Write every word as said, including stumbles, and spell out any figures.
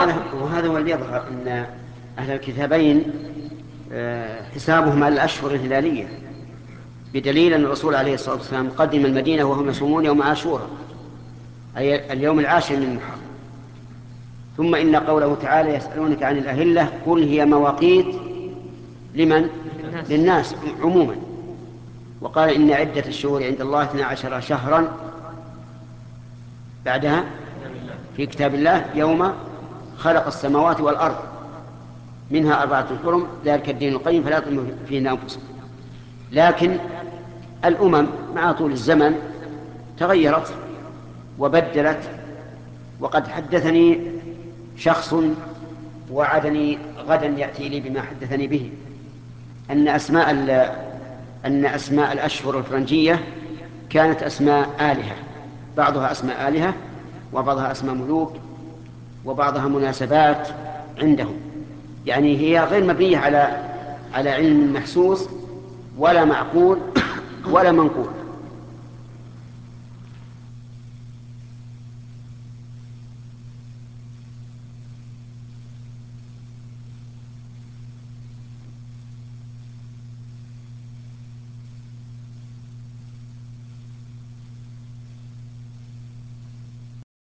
وهذا وهذا هو الذي يظهر أن أهل الكتابين حسابهم على الأشهر الهلالية، بدليل أن الرسول عليه الصلاة والسلام قدم المدينة وهم يصومون يوم عاشوراء، أي اليوم العاشر من محرم. ثم إن قوله تعالى يسألونك عن الأهلة قل هي مواقيت لمن؟ للناس, للناس عموما. وقال إن عدة الشهور عند الله اثنا عشر شهرا بعدها في كتاب الله يوم خلق السماوات والأرض منها أربعة حرم ذلك الدين القيم فلا تظلموا فيهن أنفسكم. لكن الأمم مع طول الزمن تغيرت وبدلت. وقد حدثني شخص وعدني غدا يأتي لي بما حدثني به أن أسماء أن أسماء الأشهر الفرنجية كانت أسماء آلهة، بعضها أسماء آلهة وبعضها أسماء ملوك وبعضها مناسبات عندهم، يعني هي غير مبنية على على علم محسوس ولا معقول ولا منقول.